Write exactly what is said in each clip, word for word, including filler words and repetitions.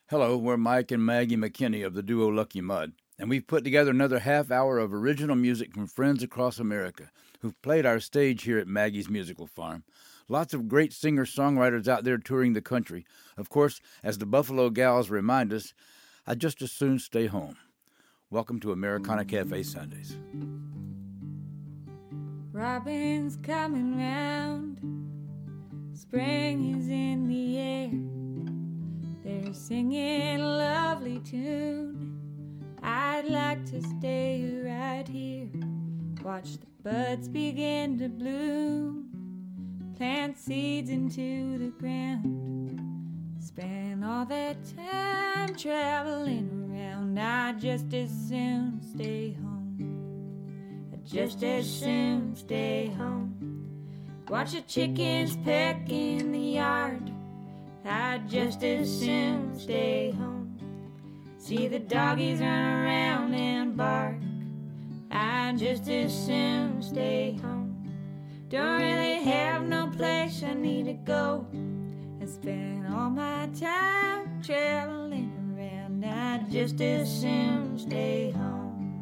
Hello, we're Mike and Maggie McKinney of the duo Lucky Mud, and we've put together another half hour of original music from friends across America who've played our stage here at Maggie's Musical Farm. Lots of great singer-songwriters out there touring the country. Of course, as the Buffalo Gals remind us, I'd just as soon stay home. Welcome to Americana Cafe Sundays. Robin's coming round, spring is in the air. They're singing a lovely tune. I'd like to stay right here, watch the buds begin to bloom, plant seeds into the ground, spend all that time traveling around. I'd just as soon stay home. I'd just as soon stay home. Watch the chickens peck in the yard. I'd just as soon stay home. See the doggies run around and bark. I'd just as soon stay home. Don't really have no place I need to go. I spend all my time traveling around. I'd just as soon stay home.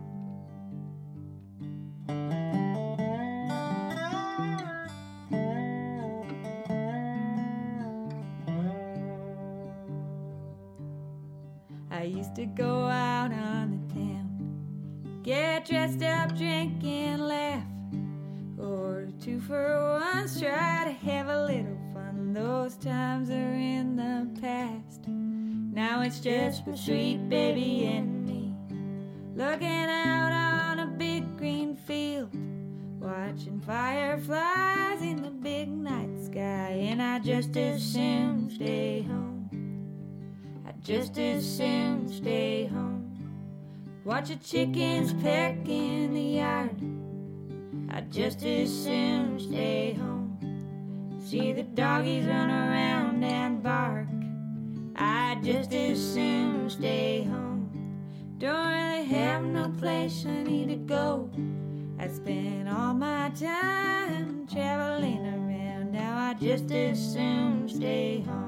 I used to go out on the town, get dressed up, drink and laugh, or two for once, try to have a little fun. Those times are in the past. Now it's just with sweet baby and me, looking out on a big green field, watching fireflies in the big night sky. And I just as soon stay home. Just as soon stay home. Watch the chickens peck in the yard. I'd just as soon stay home. See the doggies run around and bark. I'd just as soon stay home. Don't really have no place I need to go. I spend all my time traveling around. Now I'd just as soon stay home.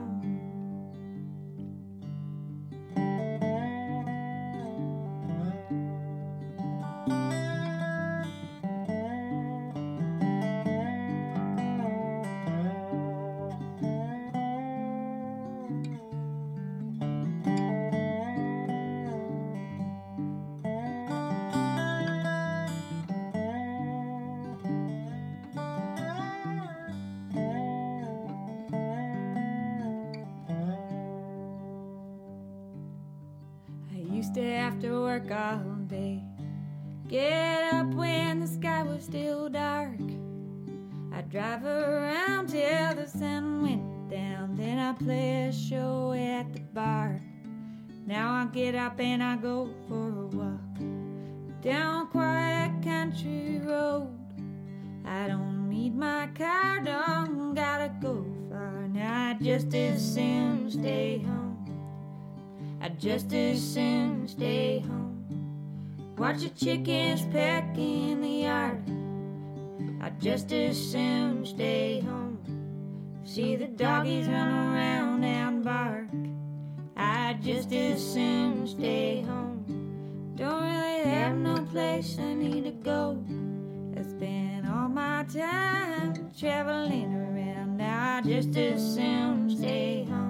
After work all day, get up when the sky was still dark. I'd drive around till the sun went down, then I'd play a show at the bar. Now I get up and I go for a walk down a quiet country road. I don't need my car, don't gotta go far. Now I'd just as soon stay home. I'd just as soon stay home. Watch the chickens peck in the yard. I'd just as soon stay home. See the doggies run around and bark. I'd just as soon stay home. Don't really have no place I need to go. I spend all my time traveling around. Now I'd just as soon stay home.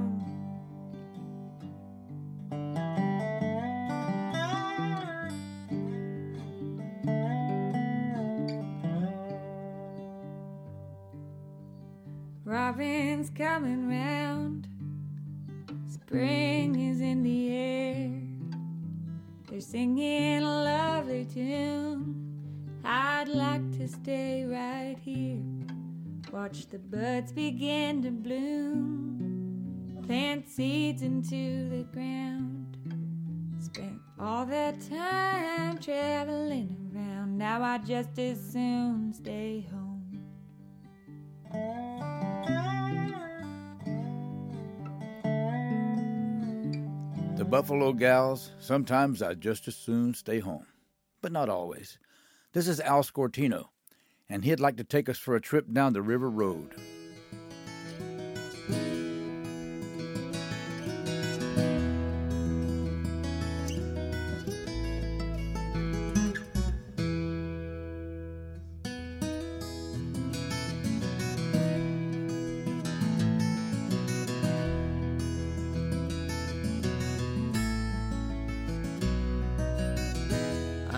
Robin's coming round, spring is in the air. They're singing a lovely tune. I'd like to stay right here, watch the buds begin to bloom, plant seeds into the ground, spent all that time traveling around. Now I just as soon stay home. The Buffalo Gals, sometimes I'd just as soon stay home, but not always. This is Al Scortino, and he'd like to take us for a trip down the River Road.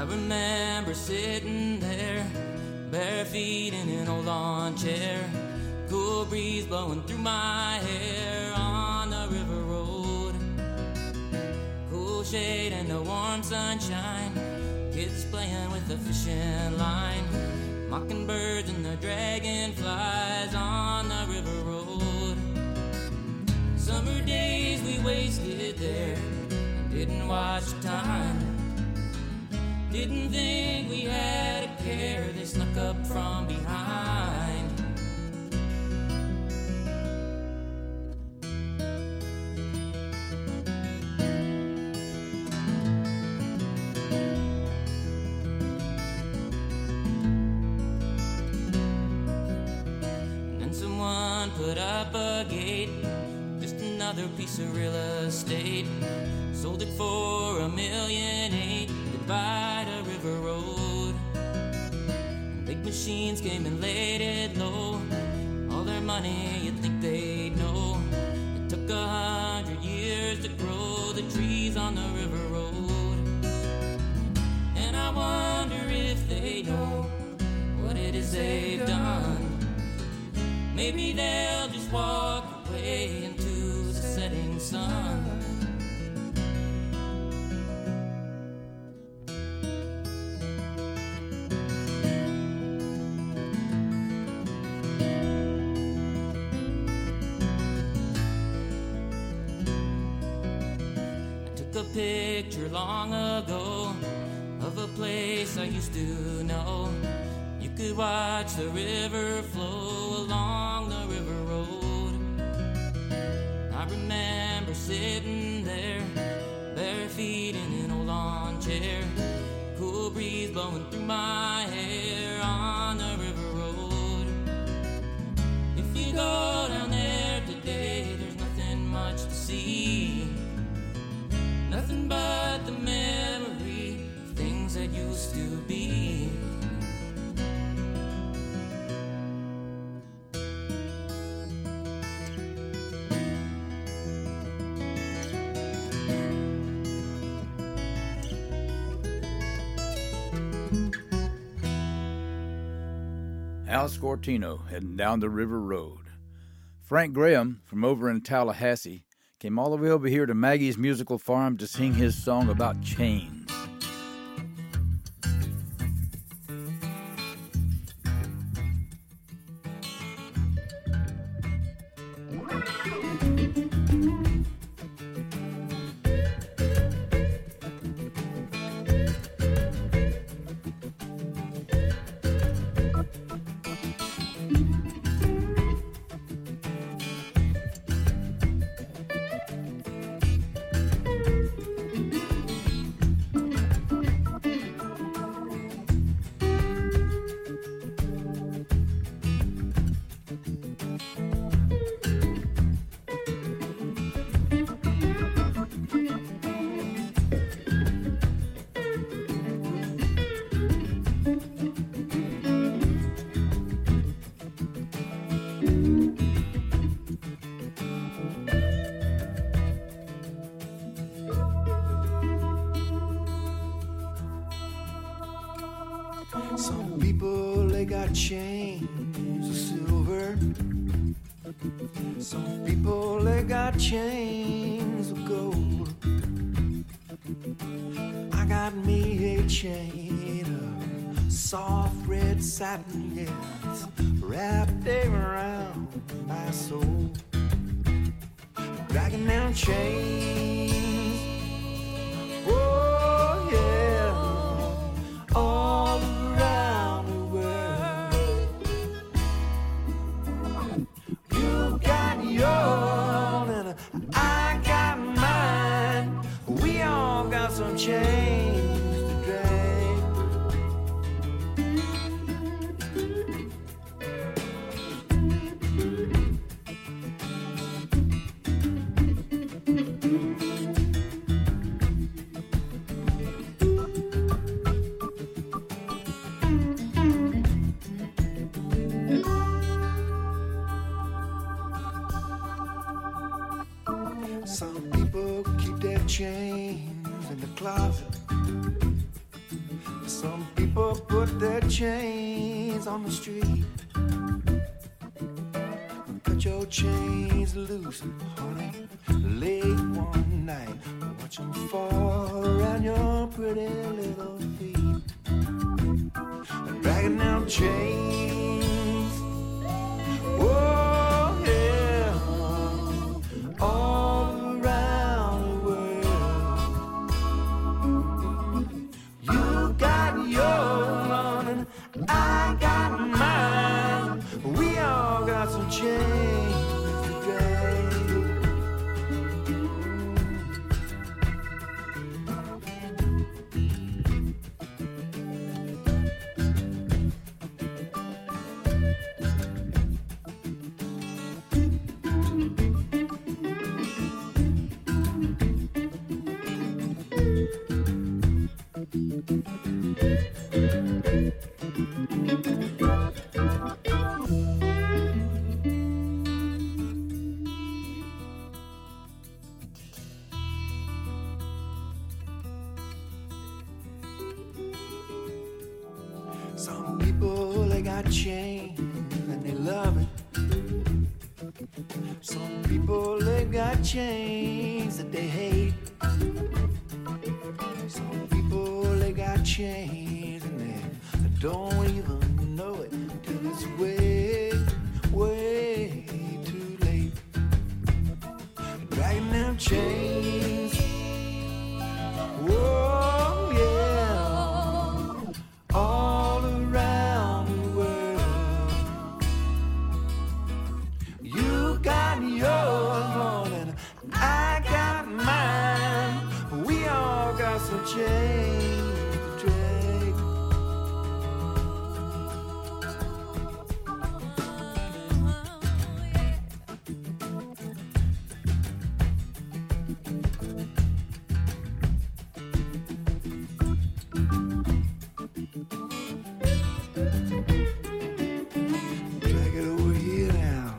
remember sitting there, bare feet in an old lawn chair, cool breeze blowing through my hair on the river road. Cool shade and the warm sunshine, kids playing with the fishing line, mockingbirds and the dragonflies on the river road. Summer days we wasted there, didn't watch time, didn't think we had a care, they snuck up from behind. And then someone put up a gate, just another piece of real estate, sold it for a million eight, by the river road. Big machines came and laid it low, all their money you'd think they'd know. It took a hundred years to grow the trees on the river road. And I wonder if they know what it is they've done. Maybe they'll just walk away into the setting sun. A picture long ago of a place I used to know. You could watch the river flow along the river road. I remember sitting there, bare feet in an old lawn chair, cool breeze blowing through my hair on the river road. If you go down there today, there's nothing much to see, nothing but the memory of things that used to be. Al Scortino heading down the river road. Frank Graham from over in Tallahassee came all the way over here to Maggie's Musical Farm to sing his song about chains. Some people, they got chains of silver. Some people, they got chains of gold. I got me a chain of soft red satin, yes, wrapped around my soul. Dragging down chains, oh yeah, all around the world. You got yours and I got mine. We all got some chains to drag. Some people keep their chains in the closet. Some people put their chains on the street. Cut your chains loose, honey, late one night. Watch them fall around your pretty little feet. Dragging down chains, oh yeah, all around the world. You got yours on and I got mine. We all got some chains to drag. Some people, they got chains and they love it. Some people, they got chains that they hate. Some people, they got chains and they don't even know it till it's way, way too late. Dragging them chains, whoa, yeah, all around the world. You got yours on and I got mine. We all got some chains to drag. Drag it over here now.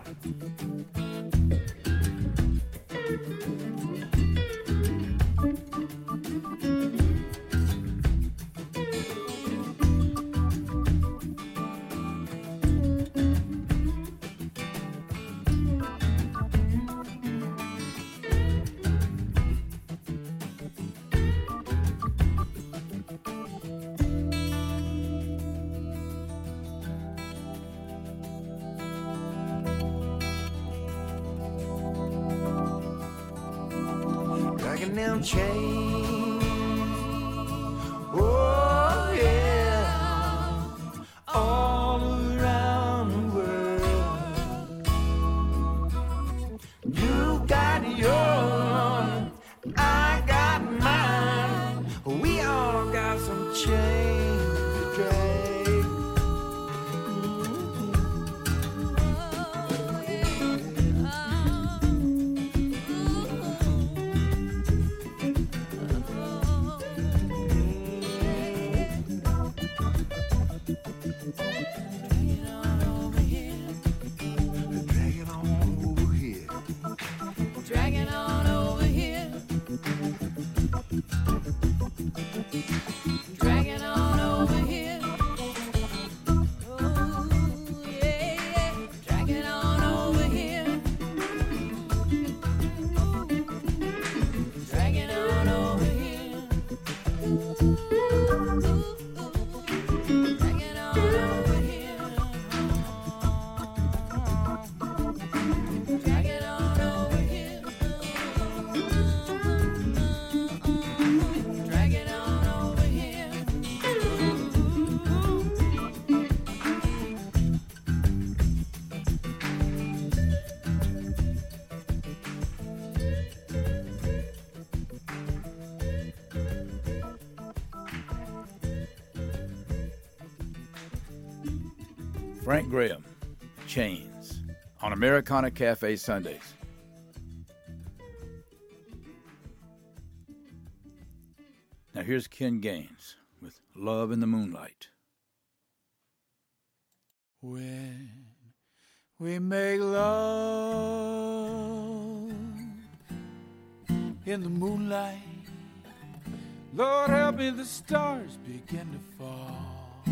Dragging them chains, oh yeah, all around the world. You got yours, I got mine. We all got some chains to drag. Drag it on over here. Dragging on over here. Dragging on over here. Oh, yeah, yeah. Dragging on over here. Dragging on over here. Dragging on over here. Drag it on over here. Drag it on over here. Frank Graham, Chains, on Americana Cafe Sundays. Now here's Ken Gaines with Love in the Moonlight. When we make love in the moonlight, Lord, help me, the stars begin to fall.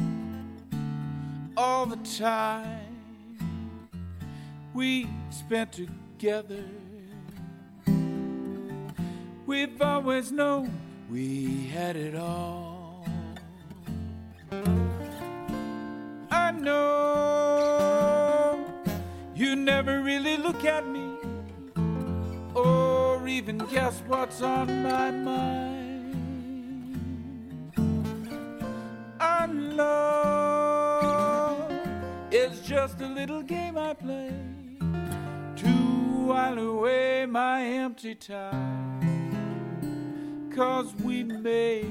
All the time we spent together, we've always known we had it all. I know you never really look at me or even guess what's on my mind. Our love is just a little game I play to while away my empty time. 'Cause we make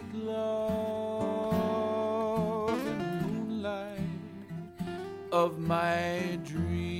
love in the moonlight of my dream.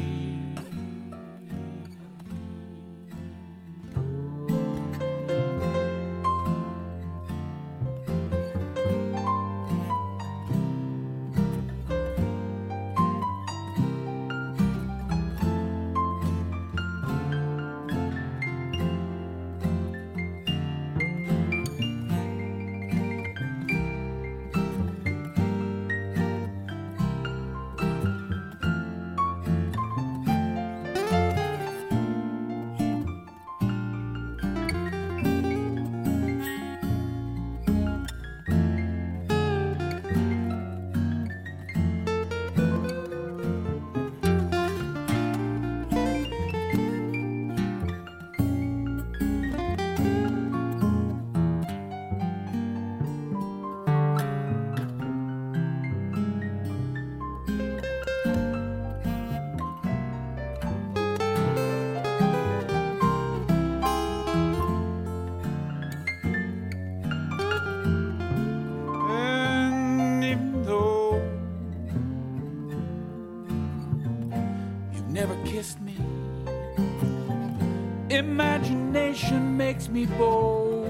Imagination makes me bold.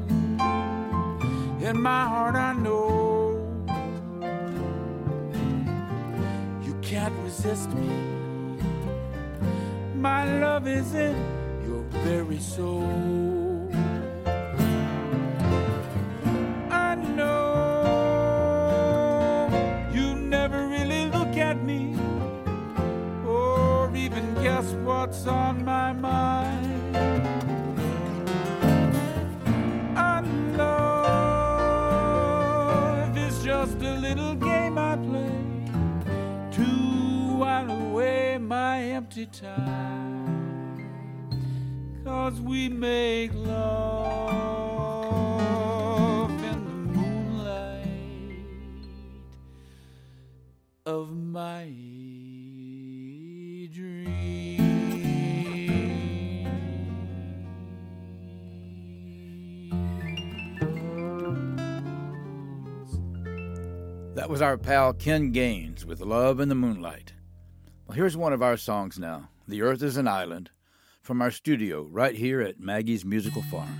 In my heart I know you can't resist me. My love is in your very soul. I know you never really look at me or even guess what's on my mind. Just a little game I play to while away my empty time. 'Cause we make love in the moonlight of my dream. That was our pal Ken Gaines with Love in the Moonlight. Well, here's one of our songs now, The Earth is an Island, from our studio right here at Maggie's Musical Farm.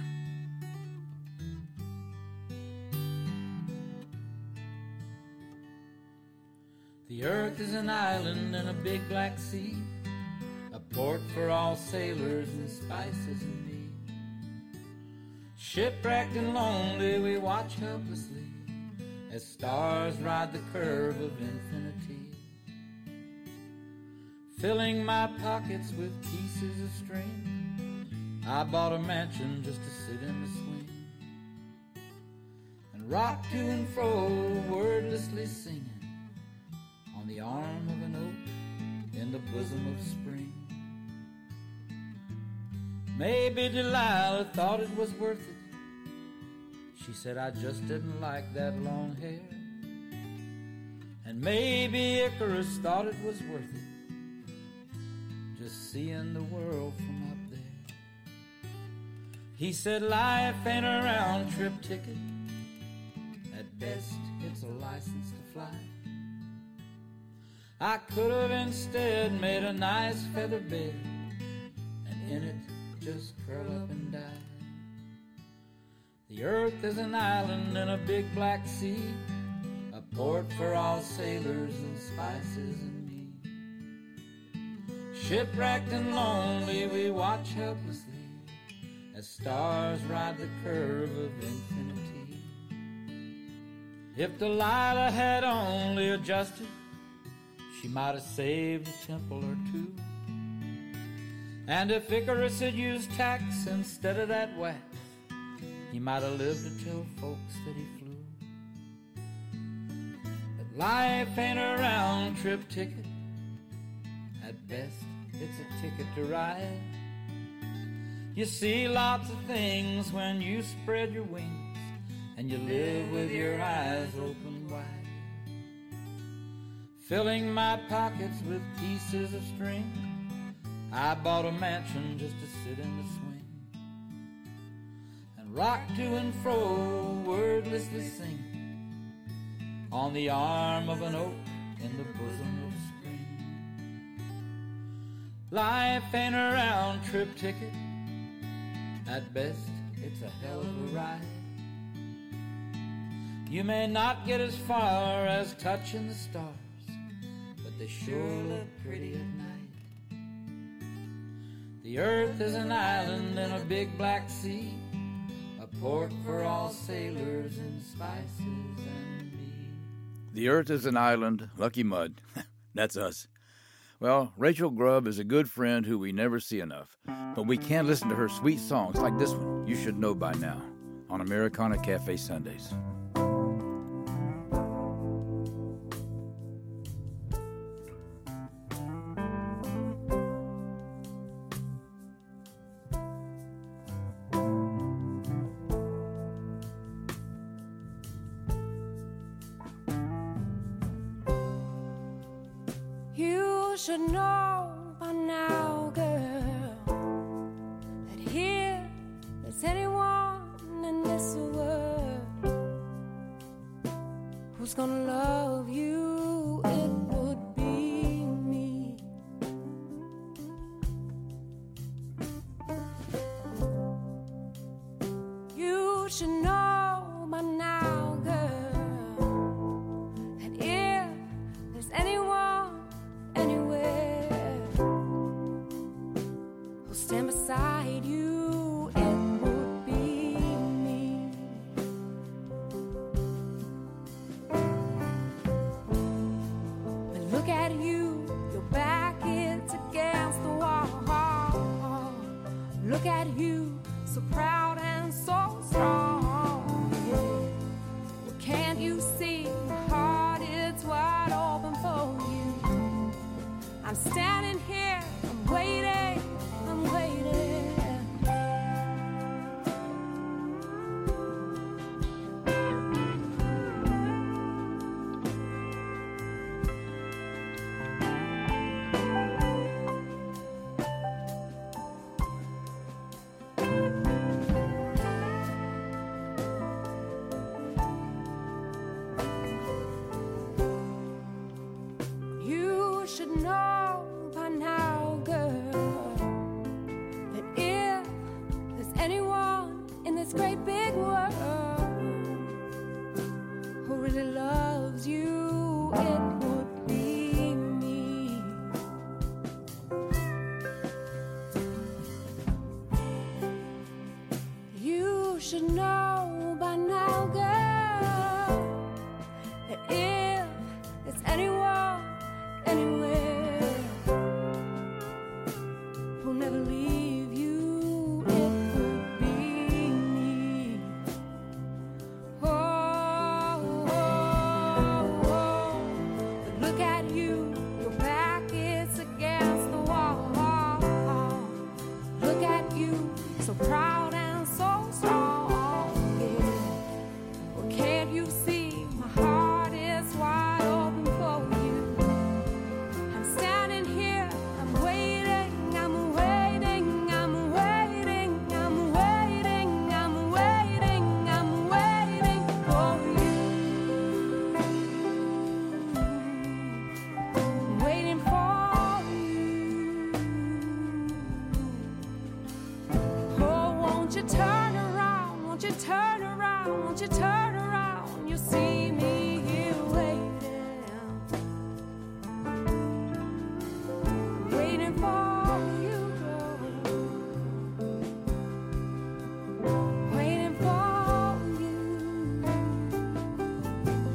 The earth is an island in a big black sea, a port for all sailors and spices and meat. Shipwrecked and lonely we watch helplessly as stars ride the curve of infinity, filling my pockets with pieces of string. I bought a mansion just to sit in the swing and rock to and fro, wordlessly singing on the arm of an oak in the bosom of spring. Maybe Delilah thought it was worth it. She said I just didn't like that long hair. And maybe Icarus thought it was worth it, just seeing the world from up there. He said life ain't a round trip ticket, at best it's a license to fly. I could have instead made a nice feather bed and in it just curl up and die. The earth is an island in a big black sea, a port for all sailors and spices and me. Shipwrecked and lonely we watch helplessly as stars ride the curve of infinity, If Delilah had only adjusted, she might have saved a temple or two. And if Icarus had used tacks instead of that wax, he might have lived to tell folks that he flew. But life ain't a round-trip ticket. At best, it's a ticket to ride. You see lots of things when you spread your wings, and you live with your eyes open wide. Filling my pockets with pieces of string, I bought a mansion just to sit in the swing and rock to and fro, wordlessly sing on the arm of an oak in the bosom of spring. Life ain't a round-trip ticket. At best, it's a hell of a ride. You may not get as far as touching the stars, but they sure look pretty at night. The earth is an island in a big black sea, a port for all sailors and spices and me. The earth is an island, Lucky Mud. That's us. Well, Rachel Grubb is a good friend who we never see enough, but we can listen to her sweet songs like this one, You Should Know By Now, on Americana Cafe Sundays. You should know by now, girl, that here there's anyone in this world who's gonna love you, it would be me. You should know by now, girl, that if there's anyone anywhere who'll stand beside you, it would be me. But look at you, your back is against the wall. Look at you, so proud and so strong. Well, can't you see my heart is wide open for you? I'm standing here, I'm waiting, I'm waiting. You should know by now, girl, that if there's anyone in this great big world who really loves you, it would be me. You should know by now, girl, that if there's anyone anywhere who'll never leave you, it would be me. Oh, oh, oh. But look at you, your back is against the wall. Look at you, so proud and so strong. Yeah. Well, can't you see my heart is wide open for you? I'm standing here, I'm waiting, I'm waiting, I'm waiting, I'm waiting, I'm waiting, I'm waiting for you. I'm waiting for you. Oh, won't you turn around, won't you turn around, won't you turn around, you'll see me here waiting. Waiting for you, girl. Waiting for you.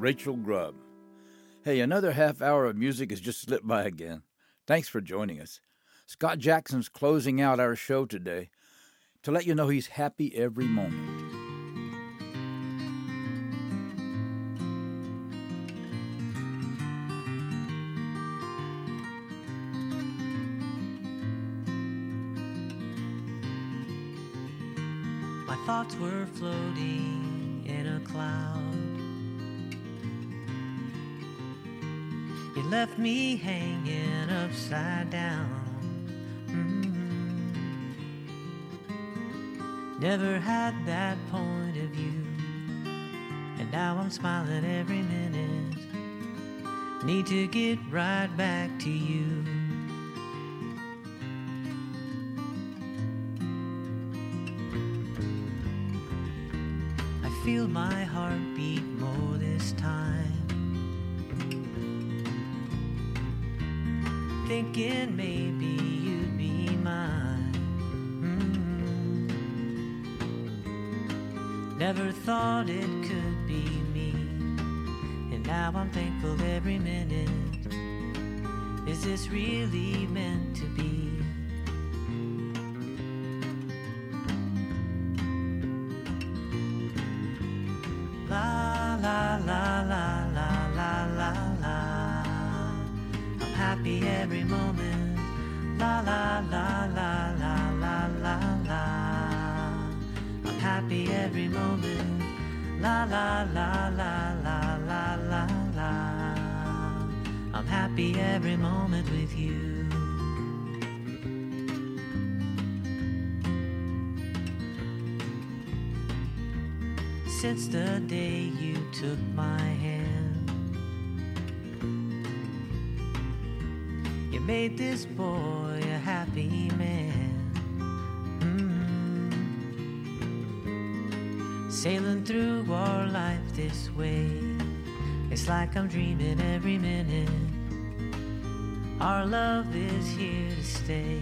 Rachel Grubb. Hey, another half hour of music has just slipped by again. Thanks for joining us. Scott Jackson's closing out our show today to let you know he's happy every moment. My thoughts were floating in a cloud. You left me hanging upside down. Mm-hmm. Never had that point of view, and now I'm smiling every minute. Need to get right back to you. I feel my heart beat more this time, thinking maybe you'd be mine. Mm-hmm. Never thought it could be me, and now I'm thankful every minute. Is this really meant to be? La la la la la la la la. I'm happy every moment. La la la la la la la la. I'm happy every moment. La la la la la la la la. I'm happy every moment with you. Since the day you took my hand, you made this boy a happy man. Mm-hmm. Sailing through our life this way, it's like I'm dreaming every minute. Our love is here to stay.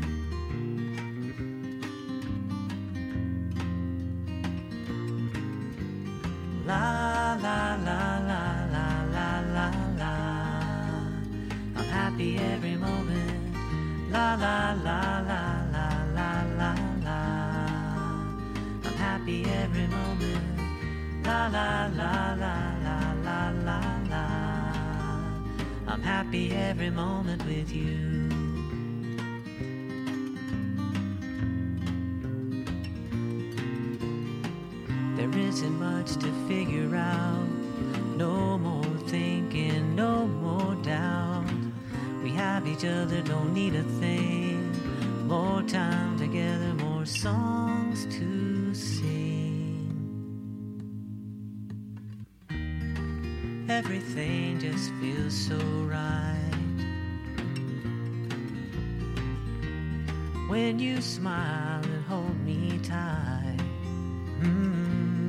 La la la la la la la la. I'm happy every moment. La la la la la la la la. I'm happy every moment. La la la la la la la la. I'm happy every moment with you. There isn't much to figure out. No more thinking, no more doubt. We have each other, don't need a thing. More time together, more songs to sing. Everything just feels so right when you smile and hold me tight. Mm-hmm.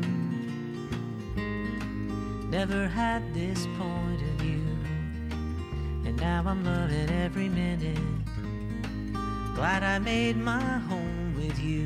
Never had this point of view, and now I'm loving every minute. Glad I made my home with you.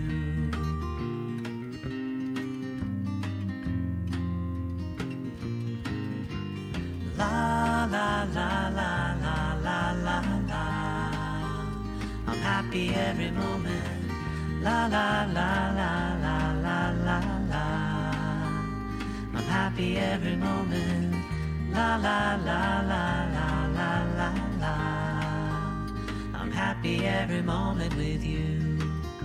La la la la la la la la. I'm happy every moment. La la la la la la la la. I'm happy every moment. La la la la la la la la. I'm happy every moment with you.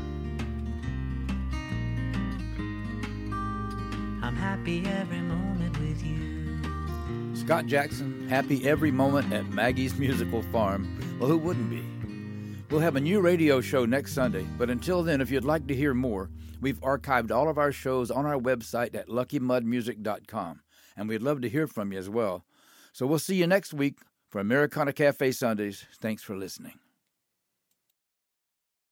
I'm happy every moment with you. Scott Jackson, happy every moment at Maggie's Musical Farm. Well, who wouldn't be? We'll have a new radio show next Sunday, but until then, if you'd like to hear more, we've archived all of our shows on our website at lucky mud music dot com, and we'd love to hear from you as well. So we'll see you next week for Americana Cafe Sundays. Thanks for listening.